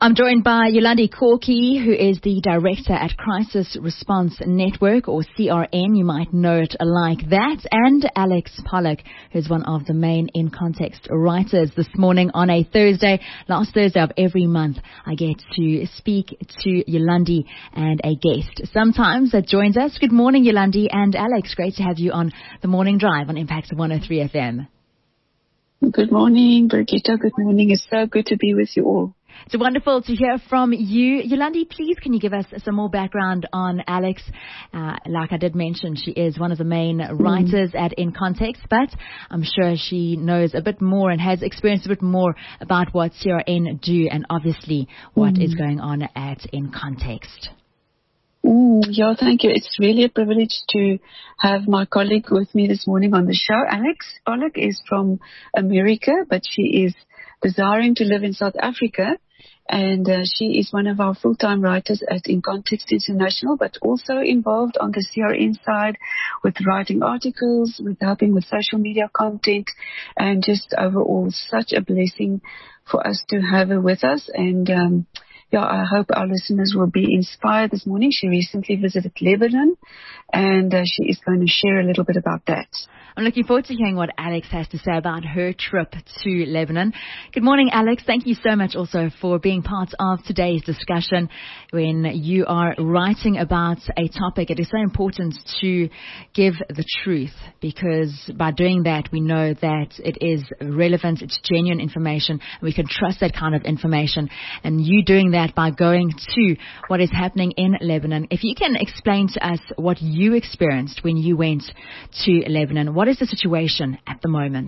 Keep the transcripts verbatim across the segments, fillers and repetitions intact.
I'm joined by Yolandi Corky, who is the director at Crisis Response Network, or C R N. You might know it like that. And Alex Pollock, who's one of the main In Context writers. This morning on a Thursday, last Thursday of every month, I get to speak to Yolandi and a guest sometimes that joins us. Good morning, Yolandi and Alex. Great to have you on the Morning Drive on Impact one oh three F M. Good morning, Brigitte. Good morning. It's so good to be with you all. It's wonderful to hear from you. Yolandi, please can you give us some more background on Alex? Uh, like I did mention, she is one of the main writers mm. at In Context, but I'm sure she knows a bit more and has experienced a bit more about what C R N do and obviously what mm. is going on at In Context. Mm, yeah, thank you. It's really a privilege to have my colleague with me this morning on the show. Alex Pollock is from America, but she is desiring to live in South Africa. And uh, she is one of our full-time writers at In Context International, but also involved on the C R N side with writing articles, with helping with social media content, and just overall such a blessing for us to have her with us. And um, yeah, I hope our listeners will be inspired this morning. She recently visited Lebanon, and uh, she is going to share a little bit about that. I'm looking forward to hearing what Alex has to say about her trip to Lebanon. Good morning, Alex. Thank you so much also for being part of today's discussion. When you are writing about a topic, it is so important to give the truth, because by doing that, we know that it is relevant, it's genuine information, and we can trust that kind of information. And you doing that by going to what is happening in Lebanon. If you can explain to us what you experienced when you went to Lebanon. What is the situation at the moment?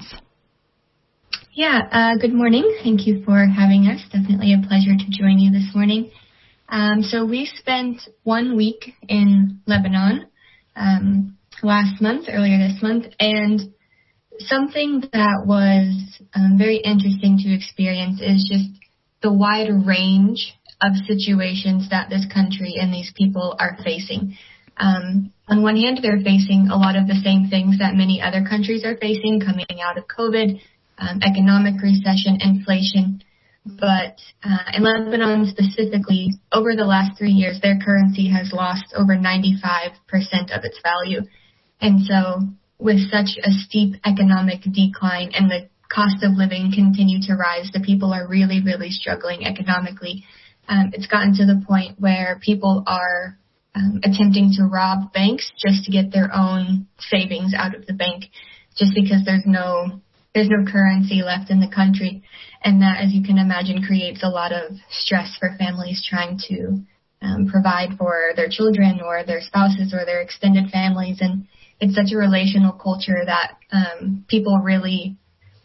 Yeah, uh, good morning. Thank you for having us. Definitely a pleasure to join you this morning. Um, so we spent one week in Lebanon um, last month, earlier this month, and something that was um, very interesting to experience is just the wide range of situations that this country and these people are facing. Um, on one hand, they're facing a lot of the same things that many other countries are facing coming out of COVID, um, economic recession, inflation. But uh, in Lebanon specifically, over the last three years, their currency has lost over ninety-five percent of its value. And so with such a steep economic decline and the cost of living continue to rise, the people are really, really struggling economically. Um, it's gotten to the point where people are Um, attempting to rob banks just to get their own savings out of the bank, just because there's no there's no currency left in the country. And that, as you can imagine, creates a lot of stress for families trying to um, provide for their children or their spouses or their extended families. And it's such a relational culture that um, people really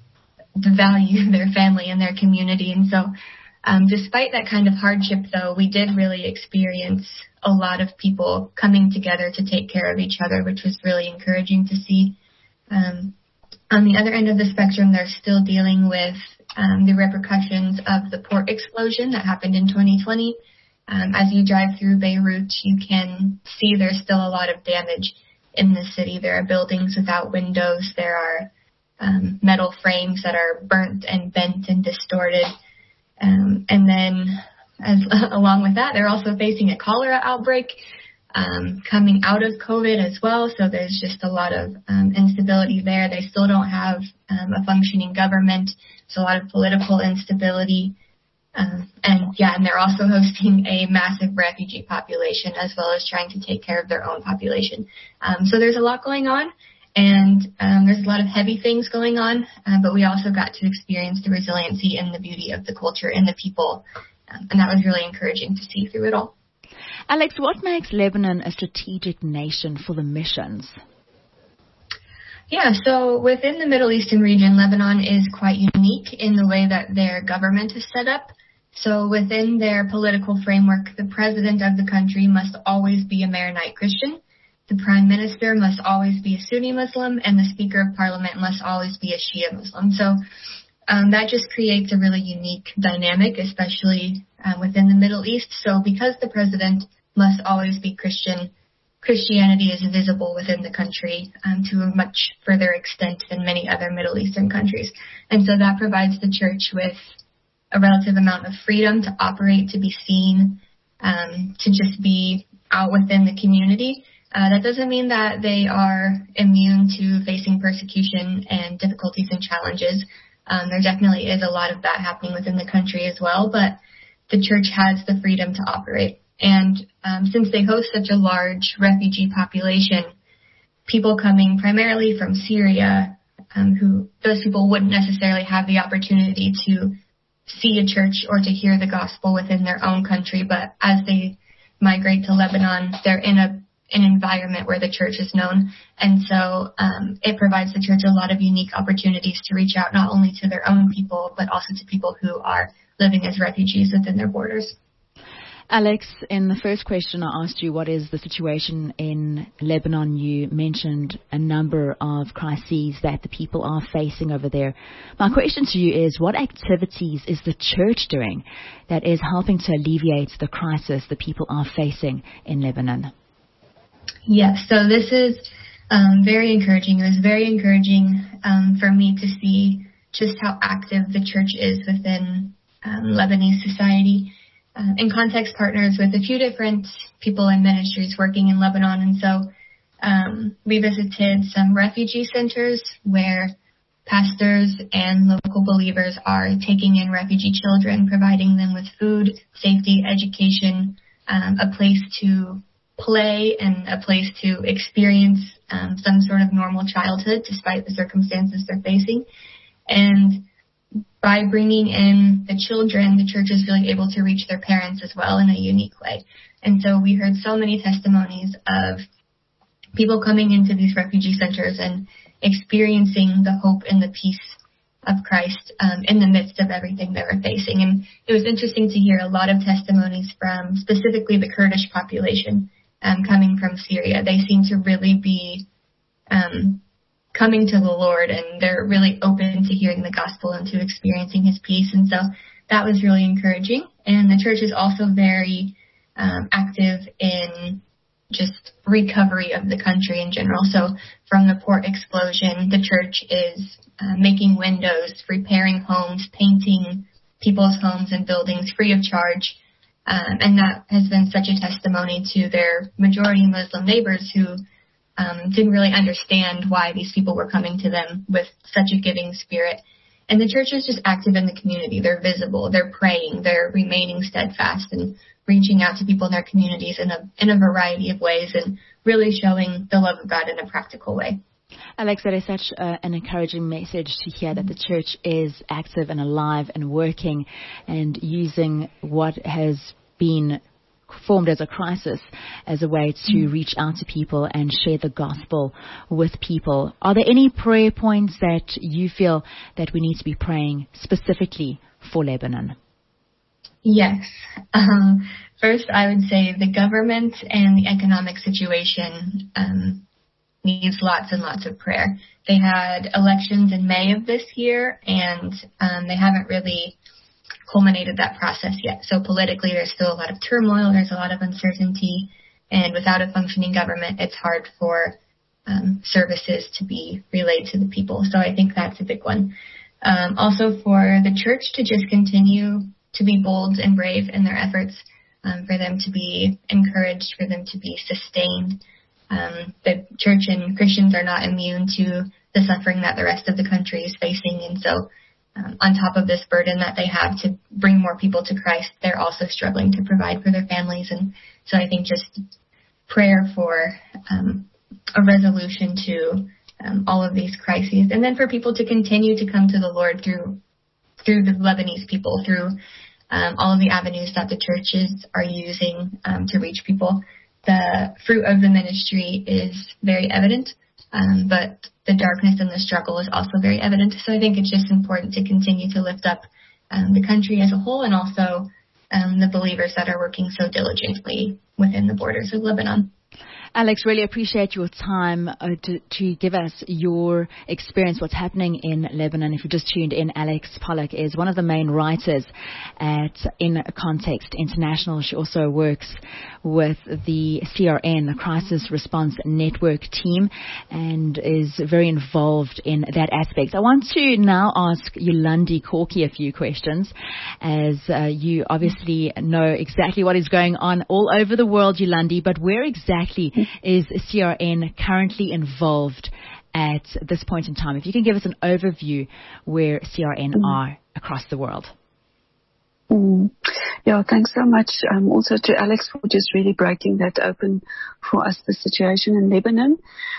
value their family and their community. And so Um, despite that kind of hardship, though, we did really experience a lot of people coming together to take care of each other, which was really encouraging to see. Um, on the other end of the spectrum, they're still dealing with um, the repercussions of the port explosion that happened in twenty twenty. Um, as you drive through Beirut, you can see there's still a lot of damage in the city. There are buildings without windows. There are um, metal frames that are burnt and bent and distorted. Um, and then, as along with that, they're also facing a cholera outbreak um, coming out of COVID as well. So there's just a lot of um, instability there. They still don't have um, a functioning government. So a lot of political instability. Um, and yeah, and they're also hosting a massive refugee population as well as trying to take care of their own population. Um, so there's a lot going on. And um, there's a lot of heavy things going on, uh, but we also got to experience the resiliency and the beauty of the culture and the people, um, and that was really encouraging to see through it all. Alex, what makes Lebanon a strategic nation for the missions? Yeah, so within the Middle Eastern region, Lebanon is quite unique in the way that their government is set up. So within their political framework, the president of the country must always be a Maronite Christian. The prime minister must always be a Sunni Muslim, and the speaker of parliament must always be a Shia Muslim. So um, that just creates a really unique dynamic, especially uh, within the Middle East. So because the president must always be Christian, Christianity is visible within the country um, to a much further extent than many other Middle Eastern countries. And so that provides the church with a relative amount of freedom to operate, to be seen, um, to just be out within the community. Uh, that doesn't mean that they are immune to facing persecution and difficulties and challenges. Um, there definitely is a lot of that happening within the country as well, but the church has the freedom to operate. And um, since they host such a large refugee population, people coming primarily from Syria, um, who those people wouldn't necessarily have the opportunity to see a church or to hear the gospel within their own country, but as they migrate to Lebanon, they're in a an environment where the church is known. And so um, it provides the church a lot of unique opportunities to reach out not only to their own people, but also to people who are living as refugees within their borders. Alex, in the first question I asked you, what is the situation in Lebanon? You mentioned a number of crises that the people are facing over there. My question to you is, what activities is the church doing that is helping to alleviate the crisis the people are facing in Lebanon? Yes, so this is um, very encouraging. It was very encouraging um, for me to see just how active the church is within um, Lebanese society. Uh, in context partners with a few different people and ministries working in Lebanon. And so um, we visited some refugee centers where pastors and local believers are taking in refugee children, providing them with food, safety, education, um, a place to play and a place to experience um, some sort of normal childhood despite the circumstances they're facing. And by bringing in the children, the church is really able to reach their parents as well in a unique way. And so we heard so many testimonies of people coming into these refugee centers and experiencing the hope and the peace of Christ um, in the midst of everything they were facing. And it was interesting to hear a lot of testimonies from specifically the Kurdish population um, coming from Syria. They seem to really be um coming to the Lord, and they're really open to hearing the gospel and to experiencing his peace. And so that was really encouraging. And the church is also very um, active in just recovery of the country in general. So from the port explosion, the church is uh, making windows, repairing homes, painting people's homes and buildings free of charge. Um, and that has been such a testimony to their majority Muslim neighbors who Um, didn't really understand why these people were coming to them with such a giving spirit. And the church is just active in the community. They're visible. They're praying. They're remaining steadfast and reaching out to people in their communities in a in a variety of ways and really showing the love of God in a practical way. Alex, that is such uh, an encouraging message to hear that the church is active and alive and working and using what has been formed as a crisis as a way to reach out to people and share the gospel with people. Are there any prayer points that you feel that we need to be praying specifically for Lebanon? Yes. Um, first, I would say the government and the economic situation um, needs lots and lots of prayer. They had elections in May of this year, and um, they haven't really culminated that process yet. So politically, there's still a lot of turmoil, there's a lot of uncertainty, and without a functioning government, it's hard for um, services to be relayed to the people. So I think that's a big one. Um, also for the church to just continue to be bold and brave in their efforts, um, for them to be encouraged, for them to be sustained. Um, the church and Christians are not immune to the suffering that the rest of the country is facing, and so Um, on top of this burden that they have to bring more people to Christ, they're also struggling to provide for their families. And so I think just prayer for um, a resolution to um, all of these crises. And then for people to continue to come to the Lord through through the Lebanese people, through um, all of the avenues that the churches are using um, to reach people. The fruit of the ministry is very evident, um, but the darkness and the struggle is also very evident. So I think it's just important to continue to lift up um, the country as a whole and also um, the believers that are working so diligently within the borders of Lebanon. Alex, really appreciate your time uh, to, to give us your experience, what's happening in Lebanon. If you just tuned in, Alex Pollock is one of the main writers at In Context International. She also works with the C R N, the Crisis Response Network team, and is very involved in that aspect. I want to now ask Yolandi Corky a few questions, as uh, you obviously know exactly what is going on all over the world, Yolandi, but where exactly is C R N currently involved at this point in time? If you can give us an overview where C R N mm. are across the world. Mm. Yeah, thanks so much. Um, also to Alex for just really breaking that open for us, the situation in Lebanon.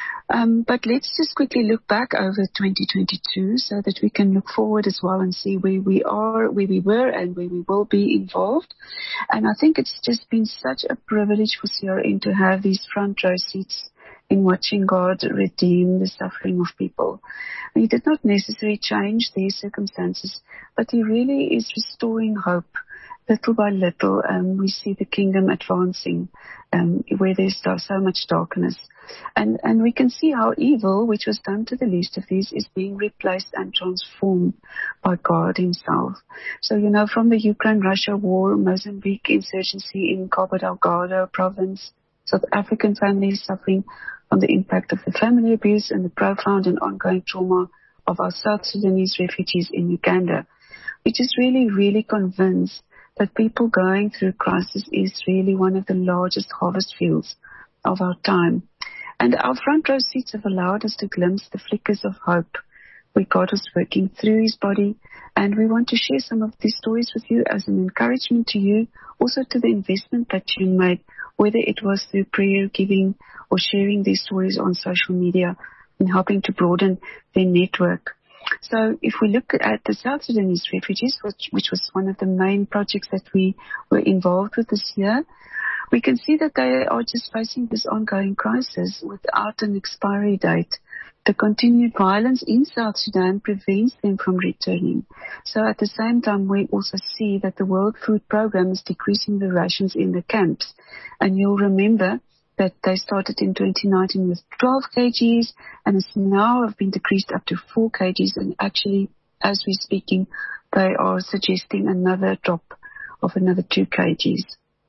Um, but let's just quickly look back over twenty twenty-two so that we can look forward as well and see where we are, where we were, and where we will be involved. And I think it's just been such a privilege for C R N to have these front row seats in watching God redeem the suffering of people. He did not necessarily change their circumstances, but He really is restoring hope. Little by little, um, we see the kingdom advancing, um, where there's so much darkness. And, and we can see how evil, which was done to the least of these, is being replaced and transformed by God Himself. So, you know, from the Ukraine-Russia war, Mozambique insurgency in Cabo Delgado province, South African families suffering from the impact of the family abuse and the profound and ongoing trauma of our South Sudanese refugees in Uganda, which is really, really convinced that people going through crisis is really one of the largest harvest fields of our time. And our front row seats have allowed us to glimpse the flickers of hope where God was working through His body. And we want to share some of these stories with you as an encouragement to you, also to the investment that you made, whether it was through prayer, giving, or sharing these stories on social media and helping to broaden their network. So if we look at the South Sudanese refugees, which, which was one of the main projects that we were involved with this year, we can see that they are just facing this ongoing crisis without an expiry date. The continued violence in South Sudan prevents them from returning. So at the same time, we also see that the World Food Programme is decreasing the rations in the camps. And you'll remember that they started in twenty nineteen with twelve kilograms and it's now have been decreased up to four kilograms. And actually, as we're speaking, they are suggesting another drop of another two kilograms.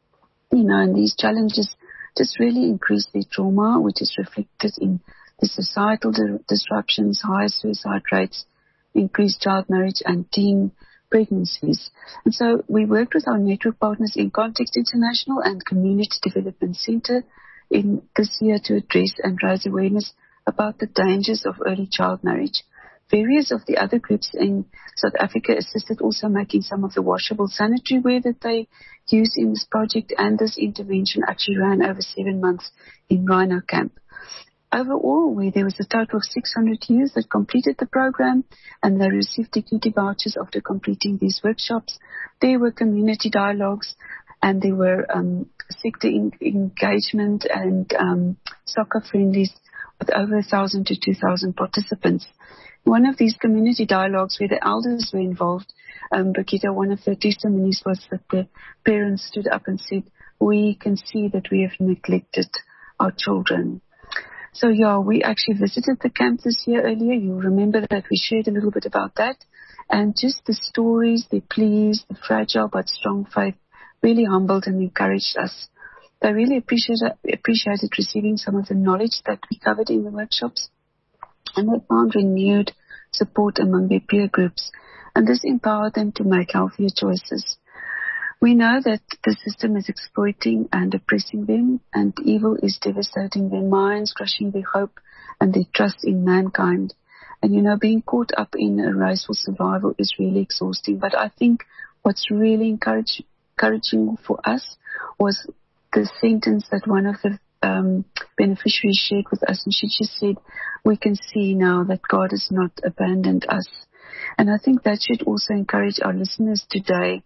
You know, and these challenges just really increase their trauma, which is reflected in the societal di- disruptions, high suicide rates, increased child marriage and teen pregnancies. And so we worked with our network partners in Context International and Community Development Center in this year to address and raise awareness about the dangers of early child marriage. Various of the other groups in South Africa assisted also making some of the washable sanitary ware that they use in this project, and this intervention actually ran over seven months in Rhino Camp. Overall, where there was a total of six hundred youth that completed the program and they received dignity vouchers after completing these workshops. There were community dialogues and there were um, sector in- engagement and um, soccer friendlies with over one thousand to two thousand participants. One of these community dialogues where the elders were involved, um, Bakita, one of the testimonies was that the parents stood up and said, we can see that we have neglected our children. So, yeah, we actually visited the camp this year earlier. You remember that we shared a little bit about that. And just the stories, the pleas, the fragile but strong faith really humbled and encouraged us. They really appreciated, appreciated receiving some of the knowledge that we covered in the workshops. And they found renewed support among their peer groups. And this empowered them to make healthier choices. We know that the system is exploiting and oppressing them, and evil is devastating their minds, crushing their hope and their trust in mankind. And, you know, being caught up in a race for survival is really exhausting. But I think what's really encourage, encouraging for us was the sentence that one of the um, beneficiaries shared with us, and she just said, we can see now that God has not abandoned us. And I think that should also encourage our listeners today.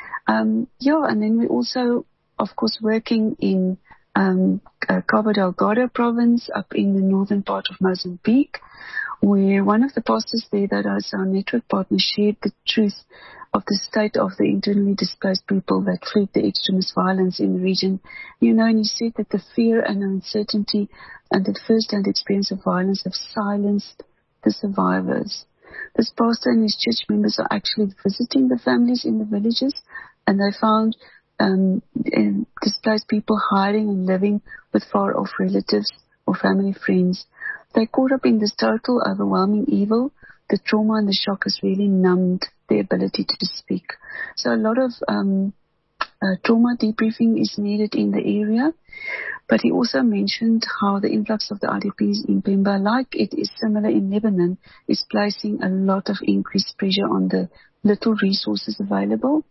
Um, yeah, and then we also, of course, working in um, uh, Cabo Delgado province up in the northern part of Mozambique, where one of the pastors there that is our network partner shared the truth of the state of the internally displaced people that fled the extremist violence in the region. You know, and he said that the fear and uncertainty and the first-hand experience of violence have silenced the survivors. This pastor and his church members are actually visiting the families in the villages, and they found um, displaced people hiding and living with far-off relatives or family friends. They're caught up in this total, overwhelming evil. The trauma and the shock has really numbed their ability to speak. So a lot of um, uh, trauma debriefing is needed in the area. But he also mentioned how the influx of the I D Ps in Pemba, like it is similar in Lebanon, is placing a lot of increased pressure on the little resources available.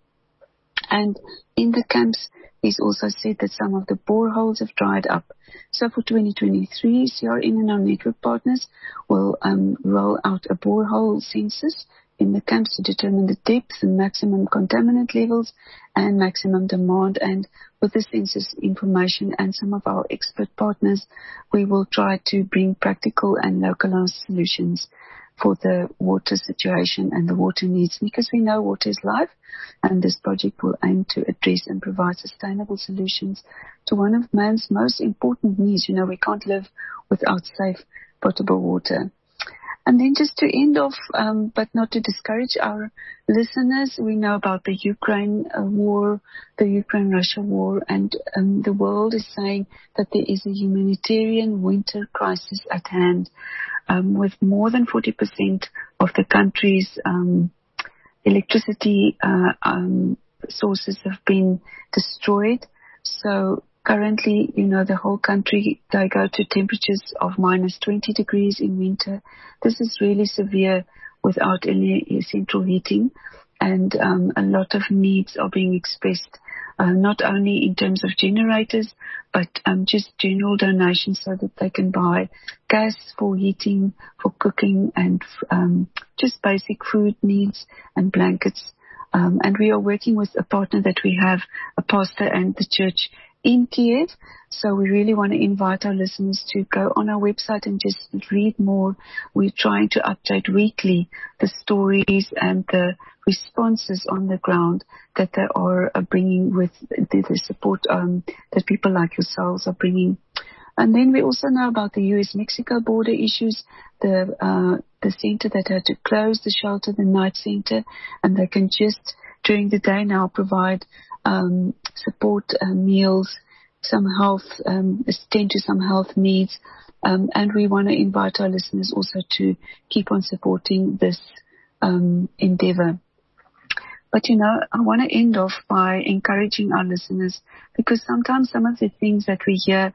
And in the camps, he's also said that some of the boreholes have dried up. So for twenty twenty-three, C R N and our network partners will um, roll out a borehole census in the camps to determine the depth and maximum contaminant levels and maximum demand. And with the census information and some of our expert partners, we will try to bring practical and localized solutions for the water situation and the water needs, because we know water is life, and this project will aim to address and provide sustainable solutions to one of man's most important needs. You know, we can't live without safe, potable water. And then just to end off, um, but not to discourage our listeners, we know about the Ukraine uh, war, the Ukraine-Russia war, and um, the world is saying that there is a humanitarian winter crisis at hand, um, with more than forty percent of the country's um, electricity uh, um, sources have been destroyed. So currently, you know, the whole country, they go to temperatures of minus twenty degrees in winter. This is really severe without any central heating, and um, a lot of needs are being expressed, uh, not only in terms of generators, but um, just general donations so that they can buy gas for heating, for cooking, and um, just basic food needs and blankets. Um, and we are working with a partner that we have, a pastor and the church in Kiev. So we really want to invite our listeners to go on our website and just read more. We're trying to update weekly the stories and the responses on the ground that they are uh, bringing with the, the support um, that people like yourselves are bringing. And then we also know about the U S Mexico border issues, the uh, the center that had to close the shelter, the night center, and they can just during the day now provide um, support uh, meals, some health, um, attend to some health needs. Um, and we want to invite our listeners also to keep on supporting this um, endeavor. But, you know, I want to end off by encouraging our listeners, because sometimes some of the things that we hear,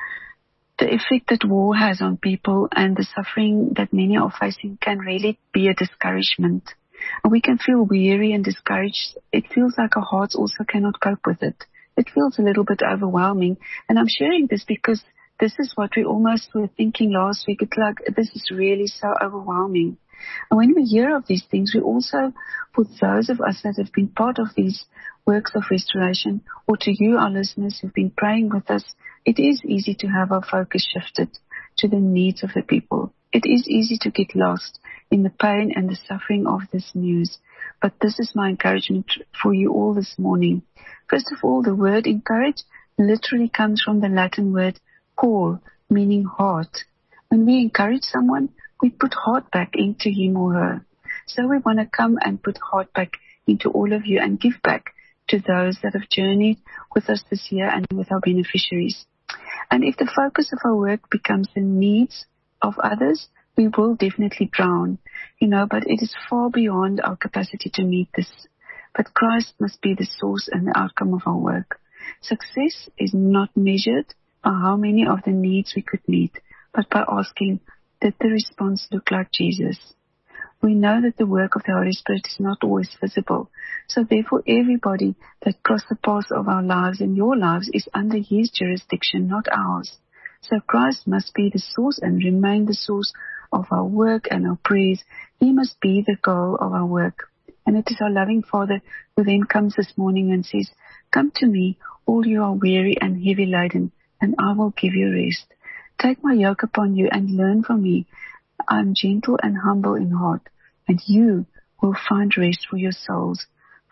the effect that war has on people and the suffering that many are facing can really be a discouragement. And we can feel weary and discouraged. It feels like our hearts also cannot cope with it. It feels a little bit overwhelming. And I'm sharing this because this is what we almost were thinking last week. It's like, this is really so overwhelming. And when we hear of these things, we also, for those of us that have been part of these works of restoration, or to you, our listeners who've been praying with us, it is easy to have our focus shifted to the needs of the people. It is easy to get lost in the pain and the suffering of this news. But this is my encouragement for you all this morning. First of all, the word encourage literally comes from the Latin word cor, meaning heart. When we encourage someone, we put heart back into him or her. So we want to come and put heart back into all of you and give back to those that have journeyed with us this year and with our beneficiaries. And if the focus of our work becomes the needs of others, we will definitely drown, you know, but it is far beyond our capacity to meet this. But Christ must be the source and the outcome of our work. Success is not measured by how many of the needs we could meet, but by asking, did the response look like Jesus? We know that the work of the Holy Spirit is not always visible. So therefore, everybody that crossed the path of our lives and your lives is under his jurisdiction, not ours. So Christ must be the source and remain the source of our work and our praise. He must be the goal of our work. And it is our loving Father who then comes this morning and says, come to me, all you are weary and heavy laden, and I will give you rest. Take my yoke upon you and learn from me. I am gentle and humble in heart, and you will find rest for your souls.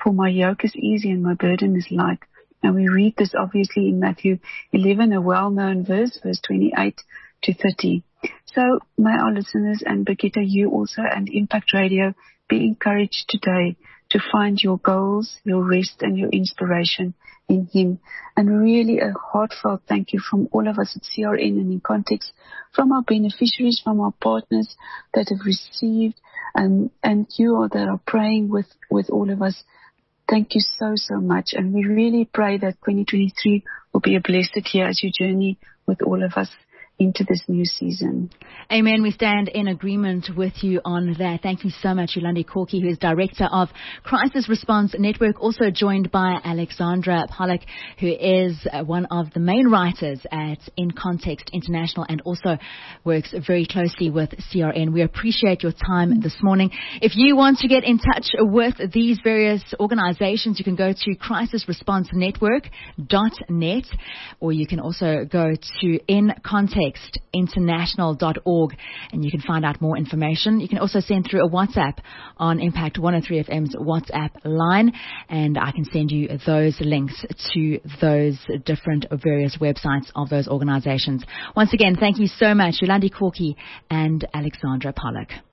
For my yoke is easy and my burden is light. And we read this obviously in Matthew eleven, a well-known verse, verse twenty-eight to thirty. So may our listeners and Brigitte, you also and Impact Radio be encouraged today to find your goals, your rest and your inspiration in Him. And really a heartfelt thank you from all of us at C R N and in Context, from our beneficiaries, from our partners that have received, um, and you all that are praying with, with all of us. Thank you so, so much. And we really pray that twenty twenty-three will be a blessed year as you journey with all of us into this new season. Amen. We stand in agreement with you on that. Thank you so much, Yolandi Corky, who is Director of Crisis Response Network, also joined by Alexandra Pollock, who is one of the main writers at In Context International and also works very closely with C R N. We appreciate your time this morning. If you want to get in touch with these various organizations, you can go to crisis response network dot net, or you can also go to In Context international dot org and you can find out more information. You can also send through a WhatsApp on Impact one oh three F M's WhatsApp line, and I can send you those links to those different various websites of those organizations. Once again, thank you so much, Yolandi Corky and Alexandra Pollock.